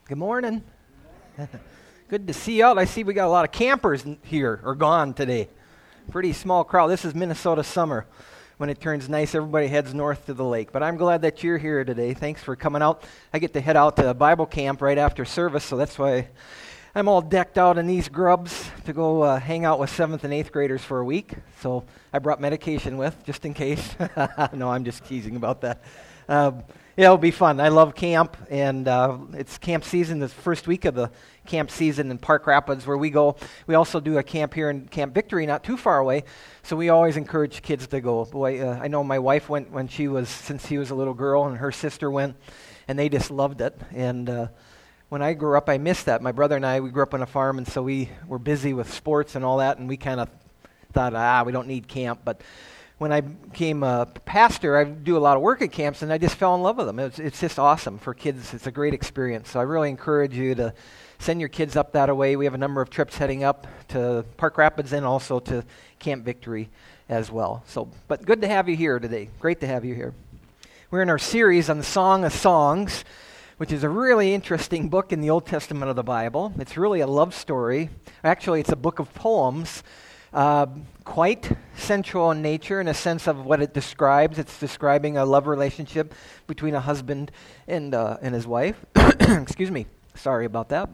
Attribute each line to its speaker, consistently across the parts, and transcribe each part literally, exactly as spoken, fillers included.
Speaker 1: Good morning. Good to see you out. I see we got a lot of campers n- here or gone today. Pretty small crowd. This is Minnesota summer. When it turns nice, everybody heads north to the lake. But I'm glad that you're here today. Thanks for coming out. I get to head out to Bible camp right after service, so that's why I'm all decked out in these grubs to go uh, hang out with seventh and eighth graders for a week. So I brought medication with, just in case. No, I'm just teasing about that. Uh, yeah, it'll be fun. I love camp, and uh, it's camp season, the first week of the camp season in Park Rapids where we go. We also do a camp here in Camp Victory, not too far away, so we always encourage kids to go. Boy, uh, I know my wife went when she was, since she was a little girl, and her sister went, and they just loved it. And uh, when I grew up, I missed that. My brother and I, we grew up on a farm, and so we were busy with sports and all that, and we kind of thought, ah, we don't need camp, but when I became a pastor, I do a lot of work at camps, and I just fell in love with them. It's, it's just awesome for kids. It's a great experience. So I really encourage you to send your kids up that way. We have a number of trips heading up to Park Rapids and also to Camp Victory as well. So, but good to have you here today. Great to have you here. We're in our series on the Song of Songs, which is a really interesting book in the Old Testament of the Bible. It's really a love story. Actually, it's a book of poems. Uh, quite sensual in nature in a sense of what it describes. It's describing a love relationship between a husband and uh, and his wife. Excuse me. Sorry about that.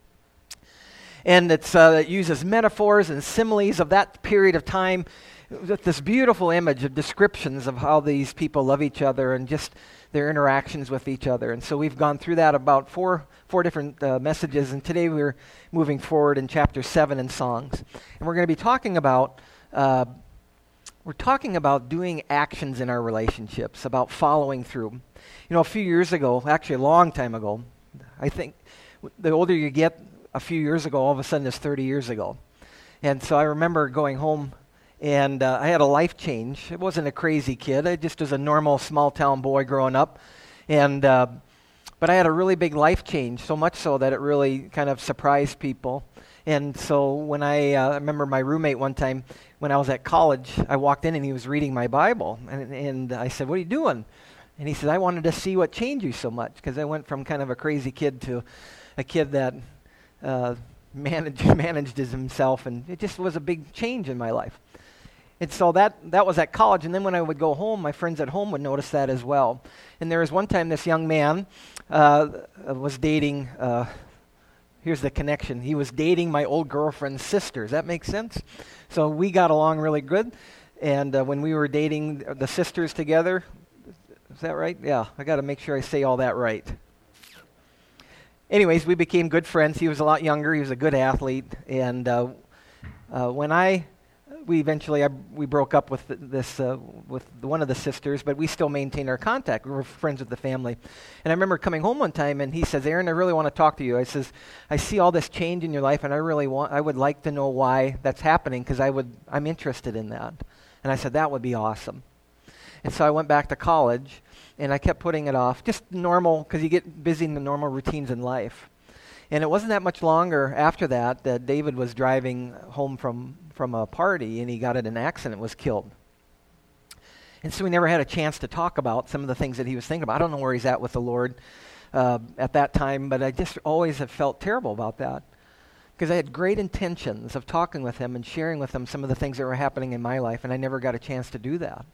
Speaker 1: And it's, uh, it uses metaphors and similes of that period of time with this beautiful image of descriptions of how these people love each other and just their interactions with each other. And so we've gone through that about four four different uh, messages, and today we're moving forward in chapter seven in Songs. And we're going to be talking about uh, we're talking about doing actions in our relationships, about following through. You know, a few years ago, actually a long time ago, I think the older you get, a few years ago, all of a sudden it's thirty years ago. And so I remember going home, and uh, I had a life change. It wasn't a crazy kid. I just was a normal small-town boy growing up. And uh, but I had a really big life change, so much so that it really kind of surprised people. And so when I, uh, I remember my roommate one time, when I was at college, I walked in and he was reading my Bible. And, and I said, "What are you doing?" And he said, "I wanted to see what changed you so much," because I went from kind of a crazy kid to a kid that uh, managed, managed as himself. And it just was a big change in my life. And so that that was at college, and then when I would go home, my friends at home would notice that as well. And there was one time this young man uh, was dating, uh, here's the connection, he was dating my old girlfriend's sister. Does that make sense? So we got along really good, and uh, when we were dating the sisters together, is that right? Yeah, I got to make sure I say all that right. Anyways, we became good friends. He was a lot younger. He was a good athlete, and uh, uh, when I... We eventually, I, we broke up with this, uh, with one of the sisters, but we still maintained our contact. We were friends with the family. And I remember coming home one time, and he says, "Aaron, I really want to talk to you." I says, "I see all this change in your life, and I really want, I would like to know why that's happening, because I would, I'm interested in that." And I said, "That would be awesome." And so I went back to college, and I kept putting it off, just normal, because you get busy in the normal routines in life. And it wasn't that much longer after that that David was driving home from, from a party, and he got in an accident, was killed. And so we never had a chance to talk about some of the things that he was thinking about. I don't know where he's at with the Lord uh, at that time, but I just always have felt terrible about that, because I had great intentions of talking with him and sharing with him some of the things that were happening in my life, and I never got a chance to do that.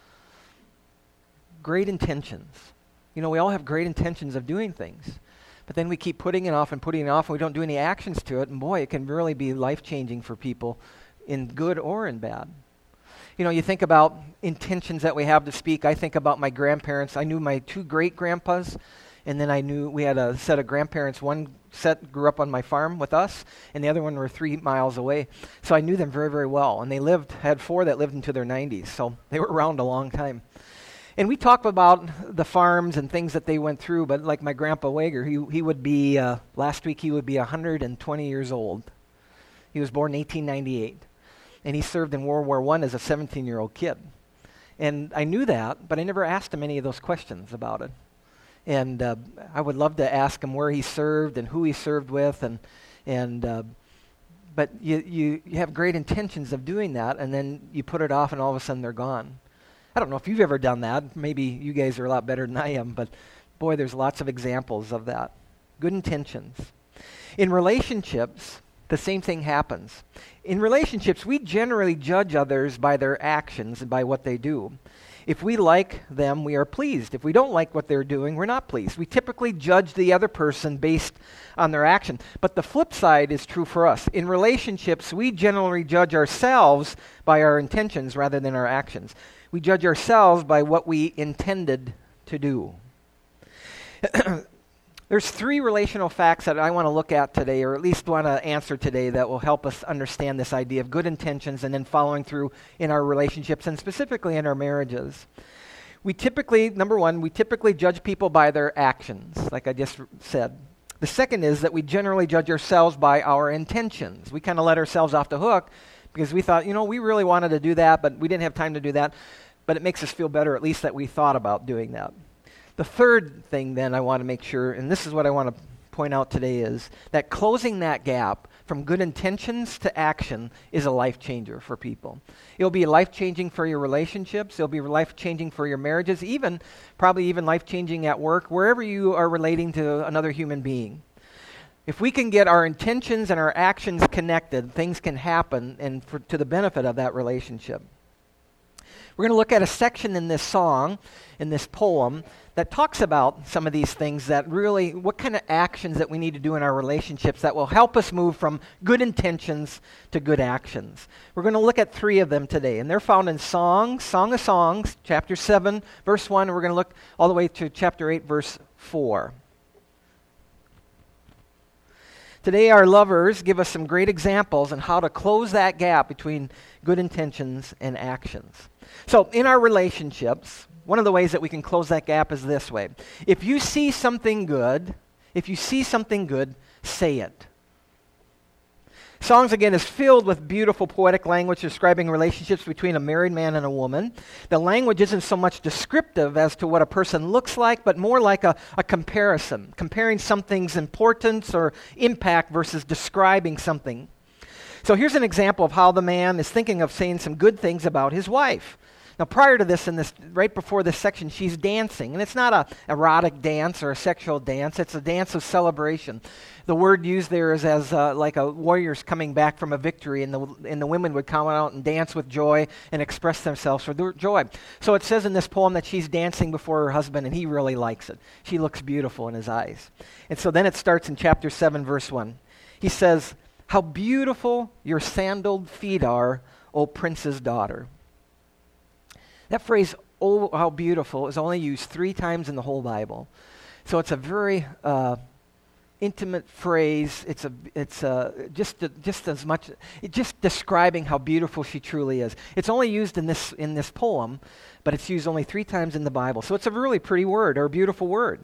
Speaker 1: Great intentions. You know, we all have great intentions of doing things. But then we keep putting it off and putting it off, and we don't do any actions to it, and boy, it can really be life-changing for people in good or in bad. You know, you think about intentions that we have to speak. I think about my grandparents. I knew my two great-grandpas, and then I knew we had a set of grandparents. One set grew up on my farm with us, and the other one were three miles away. So I knew them very, very well, and they lived, had four that lived into their nineties, so they were around a long time. And we talked about the farms and things that they went through, but like my grandpa Wager, he he would be, uh, last week he would be one hundred twenty years old. He was born in eighteen ninety-eight, and he served in World War One as a seventeen-year-old kid. And I knew that, but I never asked him any of those questions about it. And uh, I would love to ask him where he served and who he served with, and and uh, but you, you, you have great intentions of doing that, and then you put it off, and all of a sudden they're gone. I don't know if you've ever done that. Maybe you guys are a lot better than I am, but boy, there's lots of examples of that. Good intentions. In relationships, the same thing happens. In relationships, we generally judge others by their actions and by what they do. If we like them, we are pleased. If we don't like what they're doing, we're not pleased. We typically judge the other person based on their action. But the flip side is true for us. In relationships, we generally judge ourselves by our intentions rather than our actions. We judge ourselves by what we intended to do. There's three relational facts that I want to look at today, or at least want to answer today, that will help us understand this idea of good intentions and then following through in our relationships and specifically in our marriages. We typically, number one, we typically judge people by their actions, like I just said. The second is that we generally judge ourselves by our intentions. We kind of let ourselves off the hook because we thought, you know, we really wanted to do that, but we didn't have time to do that. But it makes us feel better, at least that we thought about doing that. The third thing then I want to make sure, and this is what I want to point out today, is that closing that gap from good intentions to action is a life changer for people. It'll be life-changing for your relationships. It'll be life-changing for your marriages, even probably even life-changing at work, wherever you are relating to another human being. If we can get our intentions and our actions connected, things can happen and for, to the benefit of that relationship. We're going to look at a section in this song, in this poem, that talks about some of these things that really, what kind of actions that we need to do in our relationships that will help us move from good intentions to good actions. We're going to look at three of them today, and they're found in Songs, Song of Songs, chapter seven, verse one, and we're going to look all the way to chapter eight, verse four. Today, our lovers give us some great examples on how to close that gap between good intentions and actions. So, in our relationships, one of the ways that we can close that gap is this way. If you see something good, if you see something good, say it. Songs, again, is filled with beautiful poetic language describing relationships between a married man and a woman. The language isn't so much descriptive as to what a person looks like, but more like a, a comparison, comparing something's importance or impact versus describing something. So here's an example of how the man is thinking of saying some good things about his wife. Now, prior to this, in this, right before this section, she's dancing. And it's not an erotic dance or a sexual dance. It's a dance of celebration. The word used there is as uh, like a warrior's coming back from a victory, and the, and the women would come out and dance with joy and express themselves for their joy. So it says in this poem that she's dancing before her husband, and he really likes it. She looks beautiful in his eyes. And so then it starts in chapter seven, verse one. He says, "How beautiful your sandaled feet are, O prince's daughter." That phrase, "oh, how beautiful," is only used three times in the whole Bible. So it's a very uh, intimate phrase. It's a, it's a, just a, just as much, it just describing how beautiful she truly is. It's only used in this in this poem, but it's used only three times in the Bible. So it's a really pretty word, or a beautiful word.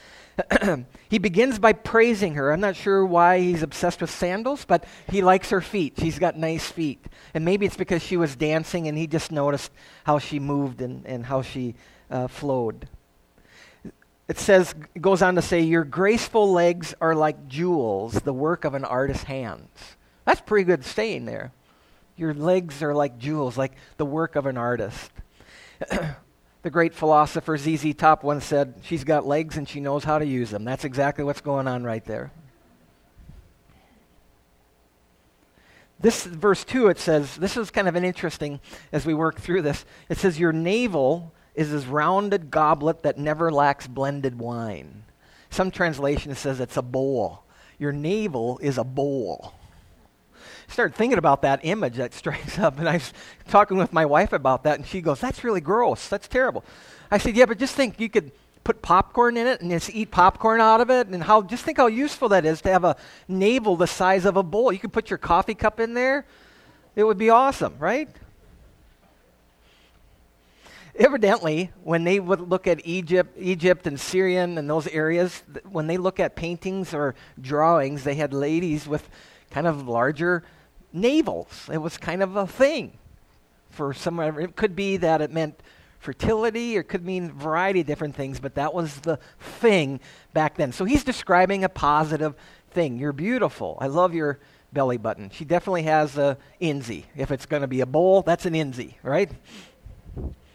Speaker 1: He begins by praising her. I'm not sure why he's obsessed with sandals, but he likes her feet. She's got nice feet. And maybe it's because she was dancing and he just noticed how she moved and, and how she uh, flowed. It says, it goes on to say, "Your graceful legs are like jewels, the work of an artist's hands." That's pretty good staying there. Your legs are like jewels, like the work of an artist. The great philosopher Z Z Top once said, "She's got legs and she knows how to use them." That's exactly what's going on right there. This verse two, it says, this is kind of an interesting, as we work through this, it says, "Your navel is this rounded goblet that never lacks blended wine." Some translation says it's a bowl. Your navel is a bowl. I started thinking about that image that strikes up, and I was talking with my wife about that, and she goes, "That's really gross. That's terrible." I said, "Yeah, but just think you could put popcorn in it and just eat popcorn out of it, and how just think how useful that is to have a navel the size of a bowl. You could put your coffee cup in there. It would be awesome, right?" Evidently, when they would look at Egypt, Egypt and Syrian and those areas, th- when they look at paintings or drawings, they had ladies with kind of larger navels. It was kind of a thing for some. It could be that it meant fertility, or it could mean a variety of different things, but that was the thing back then. So he's describing a positive thing. You're beautiful. I love your belly button. She definitely has a Inzi. If it's going to be a bowl, that's an Inzi, right?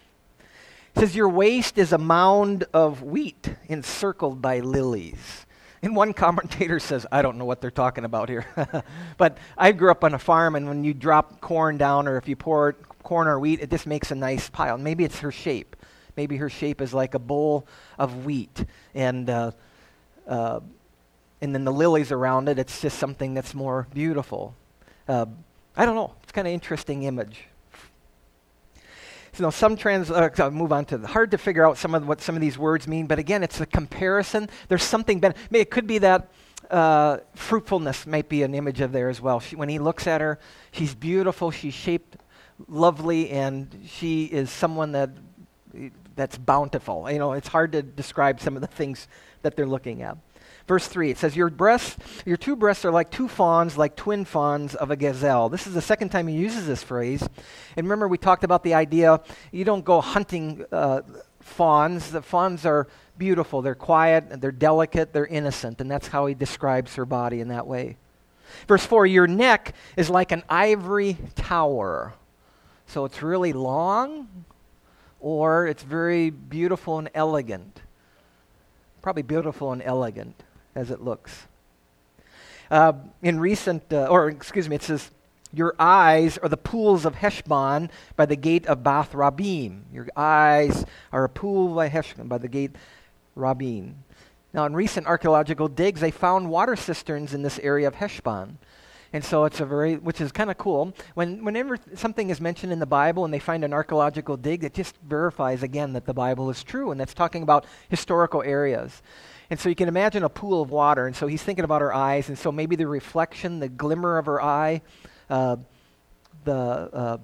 Speaker 1: It says, "Your waist is a mound of wheat encircled by lilies." And one commentator says, I don't know what they're talking about here. But I grew up on a farm, and when you drop corn down or if you pour corn or wheat, it just makes a nice pile. Maybe it's her shape. Maybe her shape is like a bowl of wheat. And uh, uh, and then the lilies around it, it's just something that's more beautiful. Uh, I don't know. It's kind of interesting image. So, you know, some trans, uh, I'll move on to the, hard to figure out some of what some of these words mean, but again, it's a comparison. There's something better. Maybe it could be that uh, fruitfulness might be an image of there as well. She, when he looks at her, she's beautiful, she's shaped lovely, and she is someone that that's bountiful. You know, it's hard to describe some of the things that they're looking at. Verse three, it says, your breasts, your two breasts are like two fawns, like twin fawns of a gazelle. This is the second time he uses this phrase. And remember, we talked about the idea, you don't go hunting uh, fawns. The fawns are beautiful. They're quiet, they're delicate, they're innocent. And that's how he describes her body in that way. Verse four, your neck is like an ivory tower. So it's really long, or it's very beautiful and elegant. Probably beautiful and elegant as it looks. Uh, in recent, uh, or excuse me, it says, your eyes are the pools of Heshbon by the gate of Bath Rabim. Your eyes are a pool by Heshbon, by the gate Rabim. Now, in recent archaeological digs, they found water cisterns in this area of Heshbon. And so it's a very, which is kind of cool. When, whenever something is mentioned in the Bible and they find an archaeological dig, it just verifies again that the Bible is true. And that's talking about historical areas. And so you can imagine a pool of water. And so he's thinking about her eyes. And so maybe the reflection, the glimmer of her eye, uh, the uh,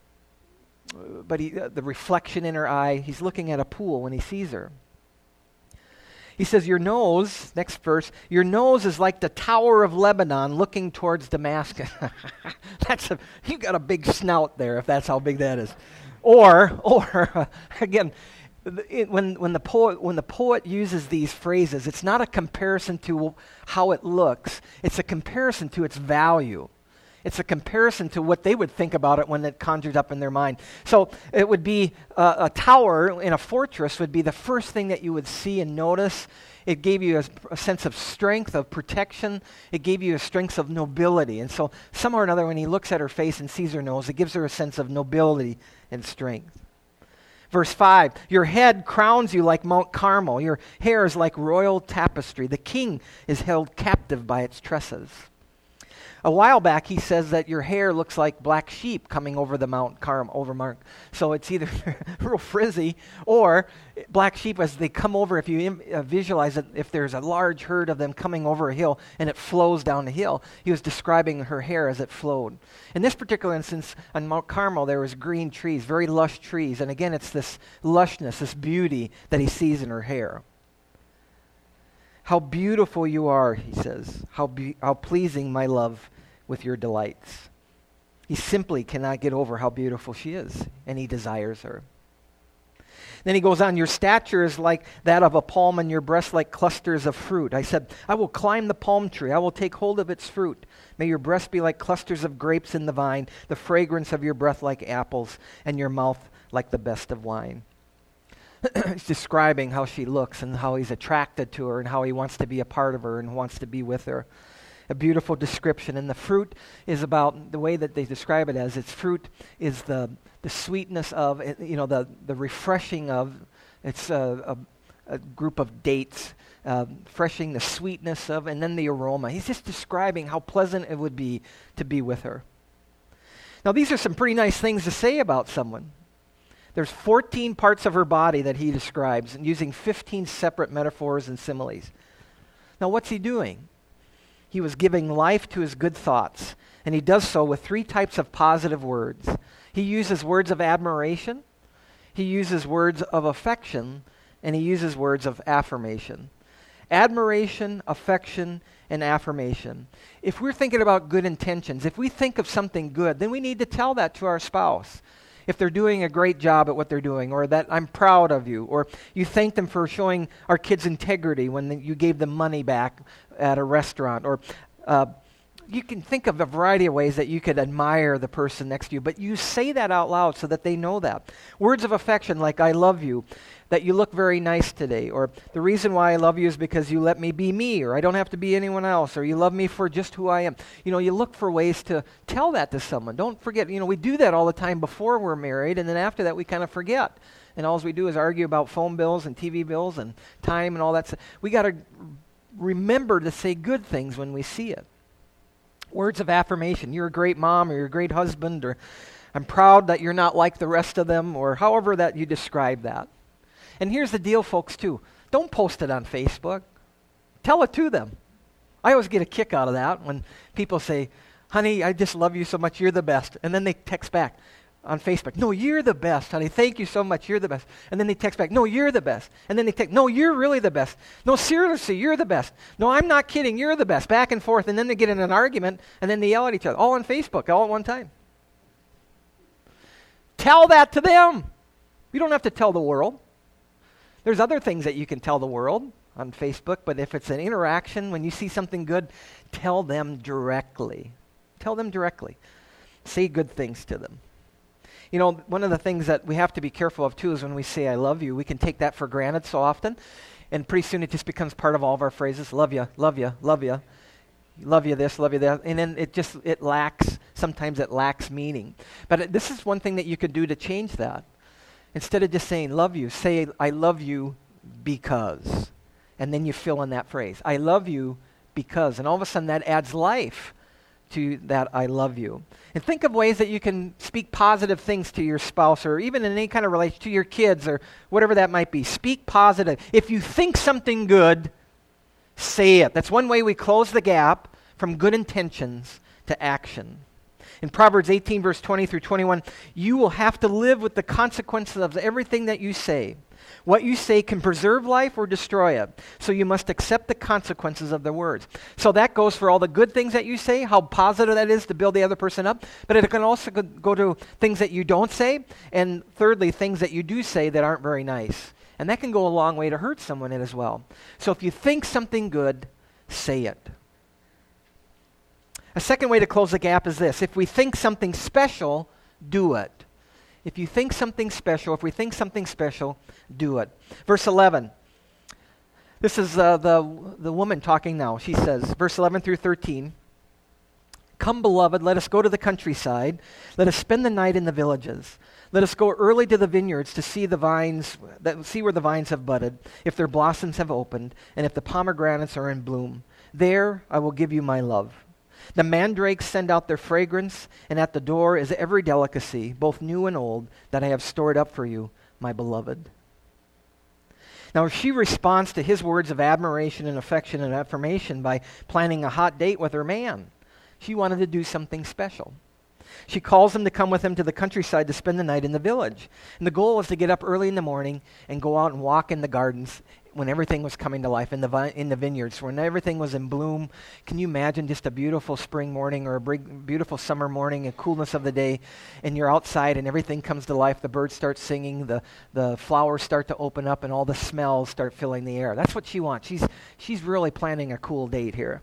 Speaker 1: but he, uh, the reflection in her eye, he's looking at a pool when he sees her. He says, your nose, next verse, your nose is like the Tower of Lebanon looking towards Damascus. That's a, you got a big snout there, if that's how big that is. Or, or uh, again, it, when when the poet when the poet uses these phrases, it's not a comparison to how it looks. It's a comparison to its value. It's a comparison to what they would think about it when it conjured up in their mind. So it would be uh, a tower in a fortress would be the first thing that you would see and notice. It gave you a, a sense of strength, of protection. It gave you a strength of nobility. And so somehow or another, when he looks at her face and sees her nose, it gives her a sense of nobility and strength. Verse five, your head crowns you like Mount Carmel. Your hair is like royal tapestry. The king is held captive by its tresses. A while back, he says that your hair looks like black sheep coming over the Mount Carmel, over Mount. So it's either real frizzy or black sheep as they come over. If you Im- uh, visualize it, if there's a large herd of them coming over a hill and it flows down the hill, he was describing her hair as it flowed. In this particular instance, on Mount Carmel, there was green trees, very lush trees. And again, it's this lushness, this beauty that he sees in her hair. How beautiful you are, he says. How be- how pleasing, my love, with your delights. He simply cannot get over how beautiful she is, and he desires her. Then he goes on, your stature is like that of a palm, and your breasts like clusters of fruit. I said, I will climb the palm tree. I will take hold of its fruit. May your breasts be like clusters of grapes in the vine, the fragrance of your breath like apples, and your mouth like the best of wine. He's describing how she looks and how he's attracted to her and how he wants to be a part of her and wants to be with her. A beautiful description. And the fruit is about, the way that they describe it as, its fruit is the the sweetness of, you know, the, the refreshing of, it's a, a, a group of dates, uh, refreshing the sweetness of, and then the aroma. He's just describing how pleasant it would be to be with her. Now, these are some pretty nice things to say about someone. There's fourteen parts of her body that he describes, and using fifteen separate metaphors and similes. Now, what's he doing? He was giving life to his good thoughts, and he does so with three types of positive words. He uses words of admiration, he uses words of affection, and he uses words of affirmation. Admiration, affection, and affirmation. If we're thinking about good intentions, if we think of something good, then we need to tell that to our spouse. If they're doing a great job at what they're doing, or that I'm proud of you, or you thank them for showing our kids integrity when you gave them money back at a restaurant, or uh, you can think of a variety of ways that you could admire the person next to you, but you say that out loud so that they know that. Words of affection like I love you. that you look very nice today, or the reason why I love you is because you let me be me, or I don't have to be anyone else, or you love me for just who I am. You know, you look for ways to tell that to someone. Don't forget, you know, we do that all the time before we're married, and then after that we kind of forget. And all we do is argue about phone bills and T V bills and time and all that stuff. We got to remember to say good things when we see it. Words of affirmation. You're a great mom, or you're a great husband, or I'm proud that you're not like the rest of them, or however that you describe that. And here's the deal, folks, too. Don't post it on Facebook. Tell it to them. I always get a kick out of that when people say, honey, I just love you so much, you're the best. And then they text back on Facebook, no, you're the best, honey, thank you so much, you're the best. And then they text back, no, you're the best. And then they text, no, you're really the best. No, seriously, you're the best. No, I'm not kidding, you're the best. Back and forth, and then they get in an argument, and then they yell at each other, all on Facebook, all at one time. Tell that to them. You don't have to tell the world. There's other things that you can tell the world on Facebook, but if it's an interaction, when you see something good, tell them directly. Tell them directly. Say good things to them. You know, one of the things that we have to be careful of, too, is when we say, I love you, we can take that for granted so often, and pretty soon it just becomes part of all of our phrases. Love you, love you, love you. Love you this, love you that. And then it just, it lacks, sometimes it lacks meaning. But it, this is one thing that you could do to change that. Instead of just saying, love you, say, I love you because. And then you fill in that phrase. I love you because. And all of a sudden that adds life to that I love you. And think of ways that you can speak positive things to your spouse, or even in any kind of relation to your kids, or whatever that might be. Speak positive. If you think something good, say it. That's one way we close the gap from good intentions to action. In Proverbs eighteen, verse twenty through twenty-one, you will have to live with the consequences of everything that you say. What you say can preserve life or destroy it. So you must accept the consequences of the words. So that goes for all the good things that you say, how positive that is to build the other person up. But it can also go to things that you don't say. And thirdly, things that you do say that aren't very nice. And that can go a long way to hurt someone as well. So if you think something good, say it. A second way to close the gap is this. If we think something special, do it. If you think something special, if we think something special, do it. Verse eleven. This is uh, the, the woman talking now. She says, verse eleven through thirteen, come, beloved, let us go to the countryside. Let us spend the night in the villages. Let us go early to the vineyards to see the vines, that, see where the vines have budded, if their blossoms have opened, and if the pomegranates are in bloom. There I will give you my love. The mandrakes send out their fragrance, and at the door is every delicacy, both new and old, that I have stored up for you, my beloved. Now, she responds to his words of admiration and affection and affirmation by planning a hot date with her man. She wanted to do something special. She calls him to come with him to the countryside to spend the night in the village. And the goal was to get up early in the morning and go out and walk in the gardens when everything was coming to life, in the vi- in the vineyards, when everything was in bloom. Can you imagine just a beautiful spring morning or a big, beautiful summer morning, a coolness of the day, and you're outside and everything comes to life, the birds start singing, the, the flowers start to open up, and all the smells start filling the air. That's what she wants. She's, she's really planning a cool date here.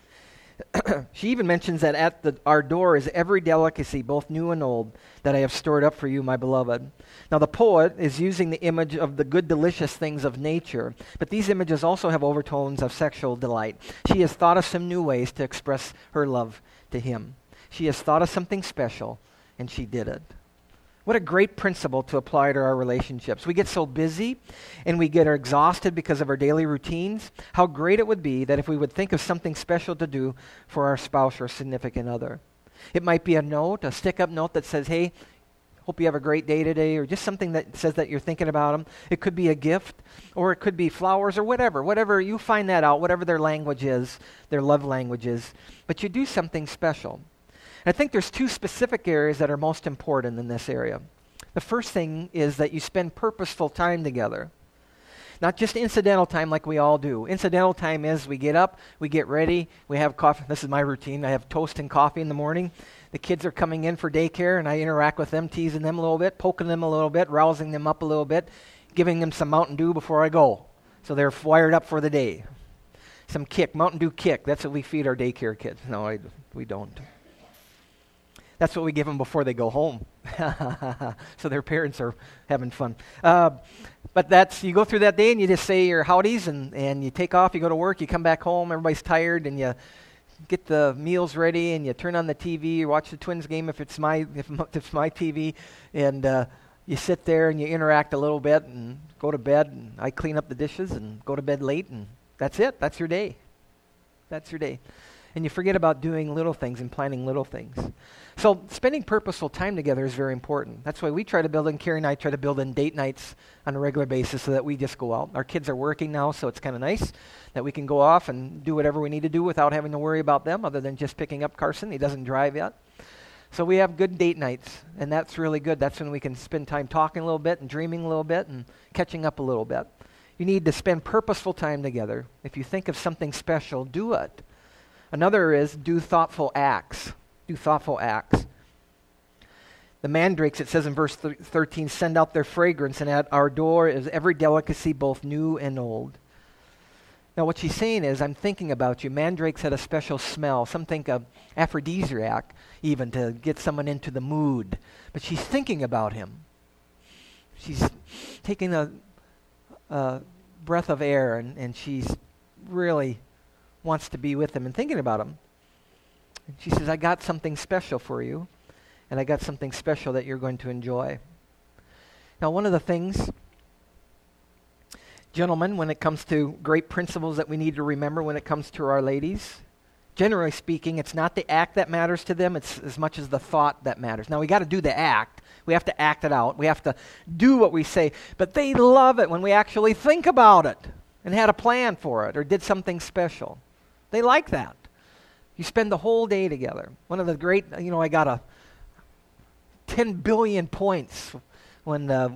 Speaker 1: She even mentions that at the, our door is every delicacy, both new and old, that I have stored up for you, my beloved. Now, the poet is using the image of the good, delicious things of nature, but these images also have overtones of sexual delight. She has thought of some new ways to express her love to him. She has thought of something special, and she did it. What a great principle to apply to our relationships. We get so busy and we get exhausted because of our daily routines. How great it would be that if we would think of something special to do for our spouse or significant other. It might be a note, a stick-up note that says, hey, hope you have a great day today, or just something that says that you're thinking about them. It could be a gift, or it could be flowers, or whatever. Whatever, you find that out, whatever their language is, their love language is. But you do something special. I think there's two specific areas that are most important in this area. The first thing is that you spend purposeful time together. Not just incidental time like we all do. Incidental time is we get up, we get ready, we have coffee. This is my routine. I have toast and coffee in the morning. The kids are coming in for daycare, and I interact with them, teasing them a little bit, poking them a little bit, rousing them up a little bit, giving them some Mountain Dew before I go. So they're wired up for the day. Some kick, Mountain Dew kick. That's what we feed our daycare kids. No, I, we don't. That's what we give them before they go home. So their parents are having fun. Uh, but that's, you go through that day and you just say your howdies and, and you take off, you go to work, you come back home, everybody's tired, and you get the meals ready and you turn on the T V, you watch the Twins game if it's my if, if it's my T V, and uh, you sit there and you interact a little bit and go to bed, and I clean up the dishes and go to bed late, and that's it. That's your day. That's your day. And you forget about doing little things and planning little things. So spending purposeful time together is very important. That's why we try to build in, Carrie and I try to build in date nights on a regular basis so that we just go out. Our kids are working now, so it's kind of nice that we can go off and do whatever we need to do without having to worry about them other than just picking up Carson. He doesn't drive yet. So we have good date nights, and that's really good. That's when we can spend time talking a little bit and dreaming a little bit and catching up a little bit. You need to spend purposeful time together. If you think of something special, do it. Another is do thoughtful acts. Do thoughtful acts. The mandrakes, it says in verse thirteen, send out their fragrance, and at our door is every delicacy, both new and old. Now what she's saying is, I'm thinking about you. Mandrakes had a special smell. Some think of aphrodisiac, even to get someone into the mood. But she's thinking about him. She's taking a, a breath of air, and, and she's really wants to be with him and thinking about him. And she says, I got something special for you, and I got something special that you're going to enjoy. Now, one of the things, gentlemen, when it comes to great principles that we need to remember when it comes to our ladies, generally speaking, it's not the act that matters to them, it's as much as the thought that matters. Now, we got to do the act. We have to act it out. We have to do what we say. But they love it when we actually think about it and had a plan for it or did something special. They like that. You spend the whole day together. One of the great, you know, I got a ten billion points when uh,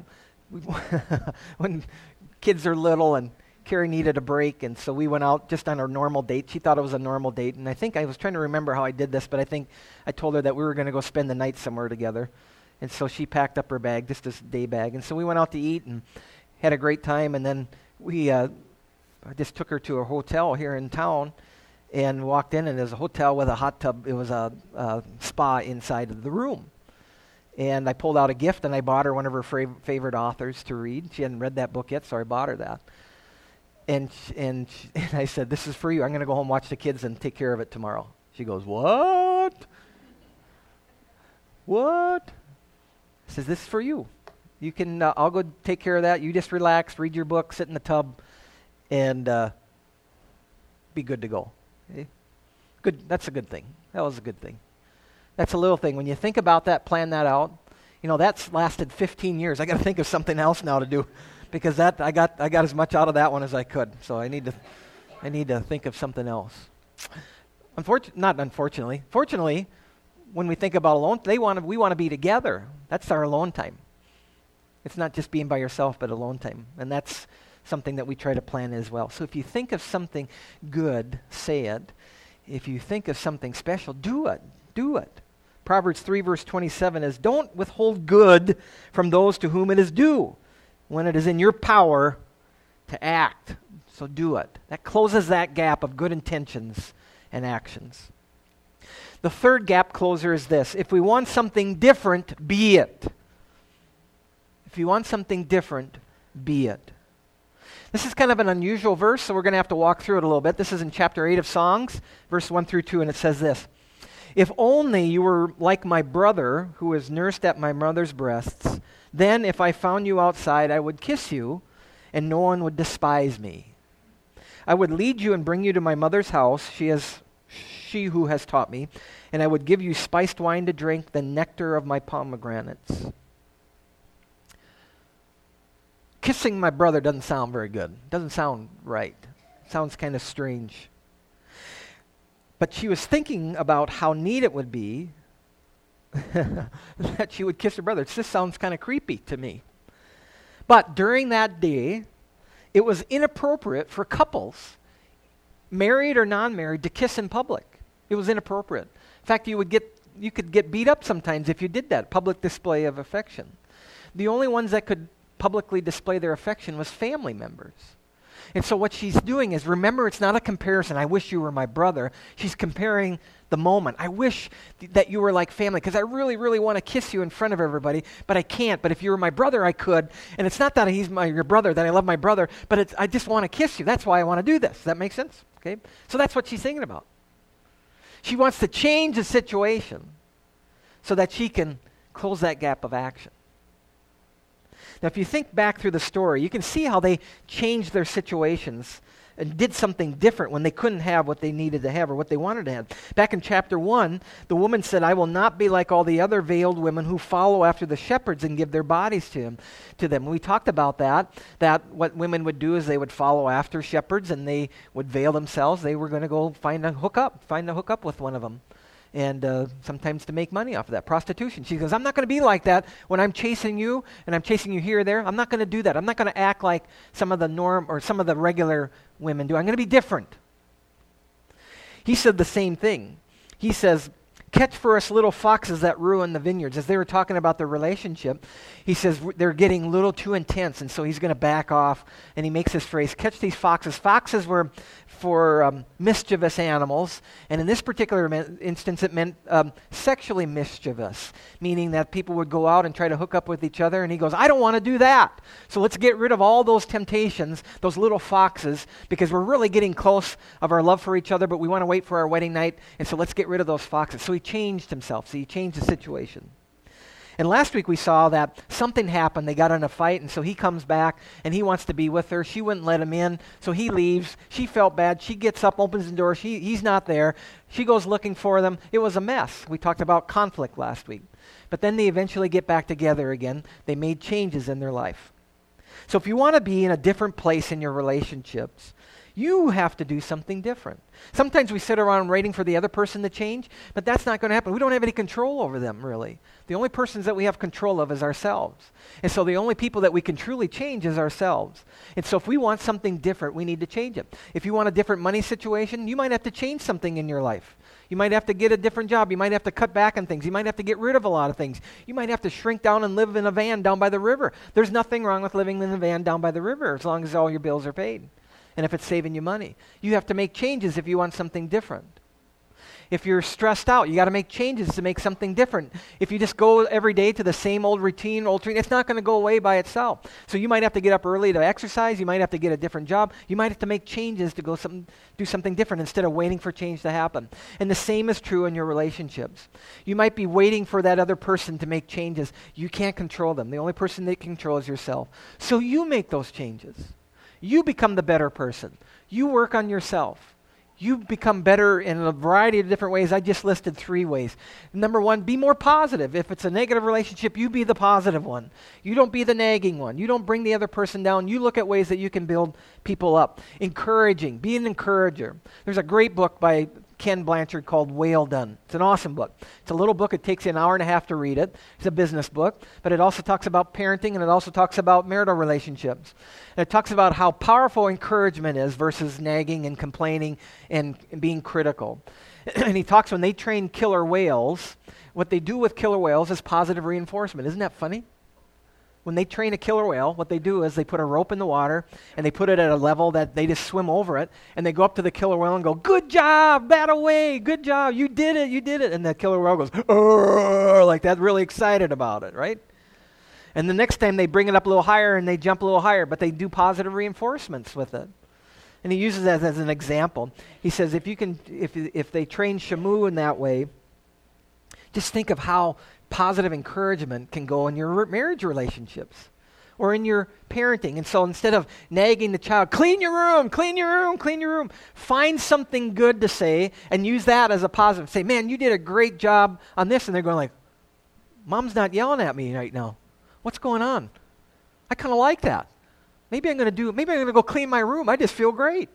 Speaker 1: when kids are little, and Carrie needed a break, and so we went out just on our normal date. She thought it was a normal date, and I think I was trying to remember how I did this, but I think I told her that we were going to go spend the night somewhere together, and so she packed up her bag, just this day bag, and so we went out to eat and had a great time, and then we uh, I just took her to a hotel here in town, and walked in, and there was a hotel with a hot tub. It was a, a spa inside of the room. And I pulled out a gift, and I bought her one of her fra- favorite authors to read. She hadn't read that book yet, so I bought her that. And sh- and, sh- and I said, this is for you. I'm going to go home, watch the kids, and take care of it tomorrow. She goes, what? What? I says, this is for you. You can, uh, I'll go take care of that. You just relax, read your book, sit in the tub, and uh, be good to go. Okay? Good. That's a good thing. That was a good thing. That's a little thing. When you think about that, plan that out. You know, that's lasted fifteen years. I got to think of something else now to do, because that I got I got as much out of that one as I could. So I need to I need to think of something else. Unfortunately, not unfortunately. Fortunately, when we think about alone, they want to we want to be together. That's our alone time. It's not just being by yourself, but alone time, and that's something that we try to plan as well. So if you think of something good, say it. If you think of something special, do it. Do it. Proverbs three verse twenty-seven is, don't withhold good from those to whom it is due when it is in your power to act. So do it. That closes that gap of good intentions and actions. The third gap closer is this. If we want something different, be it. If you want something different, be it. This is kind of an unusual verse, so we're going to have to walk through it a little bit. This is in chapter eight of Songs, verse one through two, and it says this. If only you were like my brother who was nursed at my mother's breasts, then if I found you outside, I would kiss you, and no one would despise me. I would lead you and bring you to my mother's house, she is she who has taught me, and I would give you spiced wine to drink, the nectar of my pomegranates. Kissing my brother doesn't sound very good. Doesn't sound right. Sounds kind of strange. But she was thinking about how neat it would be that she would kiss her brother. This sounds kind of creepy to me. But during that day, it was inappropriate for couples, married or non-married, to kiss in public. It was inappropriate. In fact, you would get you could get beat up sometimes if you did that, public display of affection. The only ones that could publicly display their affection was family members. And so what she's doing is, remember, it's not a comparison. I wish you were my brother. She's comparing the moment. I wish th- that you were like family, because I really, really want to kiss you in front of everybody, but I can't. But if you were my brother, I could. And it's not that he's my your brother, that I love my brother, but it's, I just want to kiss you. That's why I want to do this. Does that make sense? Okay? So that's what she's thinking about. She wants to change the situation so that she can close that gap of action. Now, if you think back through the story, you can see how they changed their situations and did something different when they couldn't have what they needed to have or what they wanted to have. Back in chapter one, the woman said, I will not be like all the other veiled women who follow after the shepherds and give their bodies to him, to them. We talked about that, that what women would do is they would follow after shepherds and they would veil themselves. They were going to go find a hookup, find a hookup with one of them. And uh, sometimes to make money off of that, prostitution. She goes, I'm not going to be like that when I'm chasing you and I'm chasing you here or there. I'm not going to do that. I'm not going to act like some of the norm or some of the regular women do. I'm going to be different. He said the same thing. He says, catch for us little foxes that ruin the vineyards. As they were talking about their relationship, he says they're getting a little too intense, and so he's going to back off, and he makes this phrase, catch these foxes. Foxes were for um, mischievous animals, and in this particular me- instance it meant um, sexually mischievous, meaning that people would go out and try to hook up with each other, and he goes, I don't want to do that. So let's get rid of all those temptations, those little foxes, because we're really getting close of our love for each other, but we want to wait for our wedding night, and so let's get rid of those foxes. So he changed himself, so he changed the situation. And last week we saw that something happened. They got in a fight, and so he comes back, and he wants to be with her. She wouldn't let him in, so he leaves. She felt bad. She gets up, opens the door. She, he's not there. She goes looking for them. It was a mess. We talked about conflict last week. But then they eventually get back together again. They made changes in their life. So if you want to be in a different place in your relationships, you have to do something different. Sometimes we sit around waiting for the other person to change, but that's not going to happen. We don't have any control over them, really. The only persons that we have control of is ourselves. And so the only people that we can truly change is ourselves. And so if we want something different, we need to change it. If you want a different money situation, you might have to change something in your life. You might have to get a different job. You might have to cut back on things. You might have to get rid of a lot of things. You might have to shrink down and live in a van down by the river. There's nothing wrong with living in a van down by the river as long as all your bills are paid. And if it's saving you money. You have to make changes if you want something different. If you're stressed out, you got to make changes to make something different. If you just go every day to the same old routine, old routine, it's not going to go away by itself. So you might have to get up early to exercise. You might have to get a different job. You might have to make changes to go some, do something different instead of waiting for change to happen. And the same is true in your relationships. You might be waiting for that other person to make changes. You can't control them. The only person that can control is yourself. So you make those changes. You become the better person. You work on yourself. You become better in a variety of different ways. I just listed three ways. Number one, be more positive. If it's a negative relationship, you be the positive one. You don't be the nagging one. You don't bring the other person down. You look at ways that you can build people up. Encouraging. Be an encourager. There's a great book by Ken Blanchard called Whale Done. It's an awesome book. It's a little book. It takes you an hour and a half to read it. It's a business book, but it also talks about parenting, and it also talks about marital relationships. And it talks about how powerful encouragement is versus nagging and complaining and, and being critical. And he talks when they train killer whales, what they do with killer whales is positive reinforcement. Isn't that funny? When they train a killer whale, what they do is they put a rope in the water and they put it at a level that they just swim over it, and they go up to the killer whale and go, good job, bat away, good job, you did it, you did it. And the killer whale goes, "Arr," like that, really excited about it, right? And the next time they bring it up a little higher and they jump a little higher, but they do positive reinforcements with it. And he uses that as an example. He says if you can, if if they train Shamu in that way, just think of how positive encouragement can go in your marriage relationships or in your parenting. And so instead of nagging the child, clean your room, clean your room, clean your room, find something good to say and use that as a positive. Say, man, you did a great job on this. And they're going like, Mom's not yelling at me right now. What's going on? I kind of like that. Maybe I'm going to do, maybe I'm going to go clean my room. I just feel great.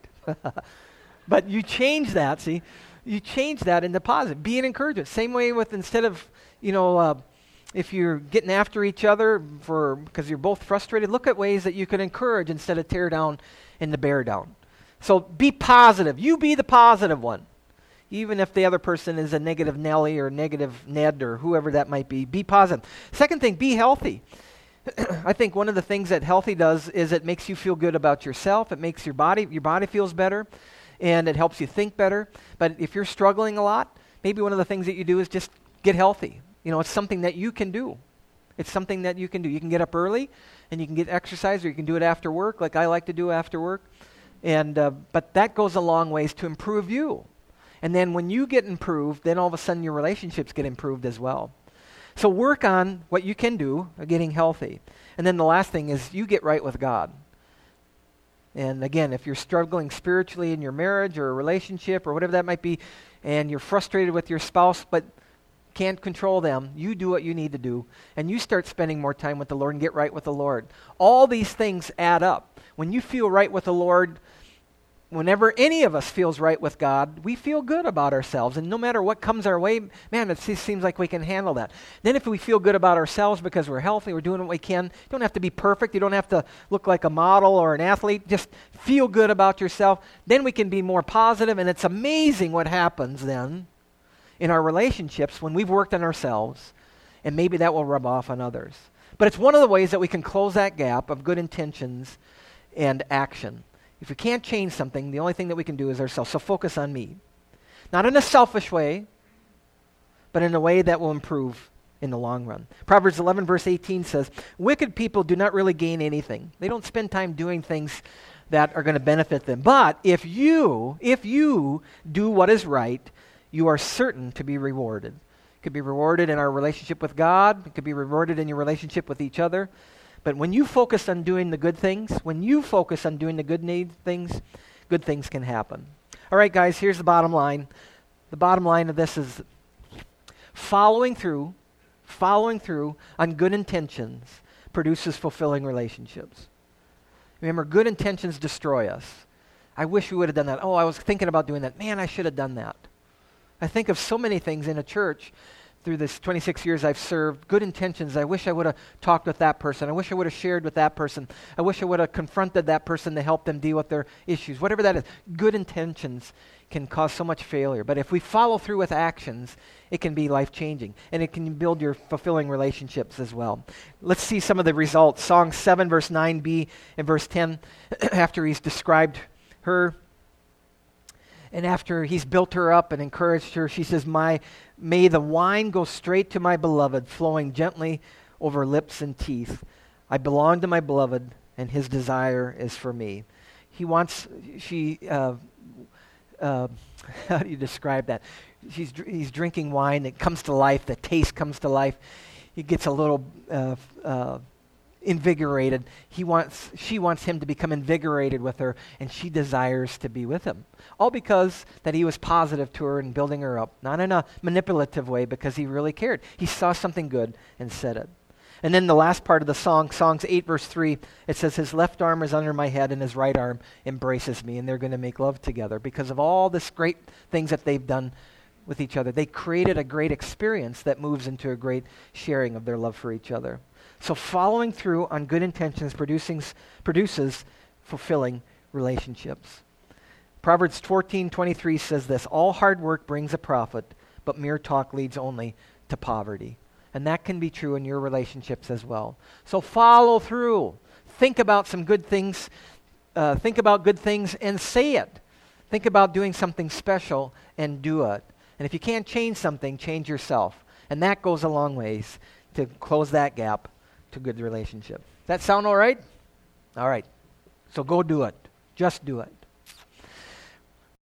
Speaker 1: But you change that, see? You change that into positive. Be an encouragement. Same way with instead of, you know, uh, if you're getting after each other for because you're both frustrated, look at ways that you can encourage instead of tear down and to bear down. So be positive. You be the positive one. Even if the other person is a negative Nelly or negative Ned or whoever that might be, be positive. Second thing, be healthy. I think one of the things that healthy does is it makes you feel good about yourself. It makes your body, your body feels better, and it helps you think better. But if you're struggling a lot, maybe one of the things that you do is just get healthy. You know, it's something that you can do. It's something that you can do. You can get up early, and you can get exercise, or you can do it after work, like I like to do after work. And uh, but that goes a long ways to improve you. And then when you get improved, then all of a sudden your relationships get improved as well. So work on what you can do, uh, getting healthy. And then the last thing is you get right with God. And again, if you're struggling spiritually in your marriage or a relationship or whatever that might be, and you're frustrated with your spouse but can't control them, you do what you need to do, and you start spending more time with the Lord and get right with the Lord. All these things add up. When you feel right with the Lord, whenever any of us feels right with God, we feel good about ourselves. And no matter what comes our way, man, it just seems like we can handle that. Then if we feel good about ourselves because we're healthy, we're doing what we can, you don't have to be perfect. You don't have to look like a model or an athlete. Just feel good about yourself. Then we can be more positive, and it's amazing what happens then in our relationships when we've worked on ourselves, and maybe that will rub off on others. But it's one of the ways that we can close that gap of good intentions and action. If we can't change something, the only thing that we can do is ourselves. So focus on me. Not in a selfish way, but in a way that will improve in the long run. Proverbs eleven verse eighteen says, wicked people do not really gain anything. They don't spend time doing things that are going to benefit them. But if you, if you do what is right, you are certain to be rewarded. It could be rewarded in our relationship with God. It could be rewarded in your relationship with each other. But when you focus on doing the good things, when you focus on doing the good need things, good things can happen. All right, guys, here's the bottom line. The bottom line of this is following through, following through on good intentions produces fulfilling relationships. Remember, good intentions destroy us. I wish we would have done that. Oh, I was thinking about doing that. Man, I should have done that. I think of so many things in a church through this twenty-six years I've served, good intentions. I wish I would have talked with that person. I wish I would have shared with that person. I wish I would have confronted that person to help them deal with their issues. Whatever that is, good intentions can cause so much failure. But if we follow through with actions, it can be life-changing, and it can build your fulfilling relationships as well. Let's see some of the results. Song seven, verse nine b and verse ten, after he's described her, and after he's built her up and encouraged her, she says, "My may the wine go straight to my beloved, flowing gently over lips and teeth. I belong to my beloved, and his desire is for me." He wants, she, uh, uh, how do you describe that? She's, he's drinking wine that comes to life, the taste comes to life. He gets a little uh, uh, invigorated. He wants, she wants him to become invigorated with her, and she desires to be with him. All because that he was positive to her and building her up, not in a manipulative way, because he really cared. He saw something good and said it. And then the last part of the song, Songs eight, verse three, it says, "His left arm is under my head and his right arm embraces me," and they're going to make love together because of all this great things that they've done with each other. They created a great experience that moves into a great sharing of their love for each other. So following through on good intentions producing, produces fulfilling relationships. Proverbs fourteen twenty-three says this, "All hard work brings a profit, but mere talk leads only to poverty." And that can be true in your relationships as well. So follow through. Think about some good things. Uh, think about good things and say it. Think about doing something special and do it. And if you can't change something, change yourself. And that goes a long ways to close that gap to good relationship. That sound all right? All right. So go do it. Just do it.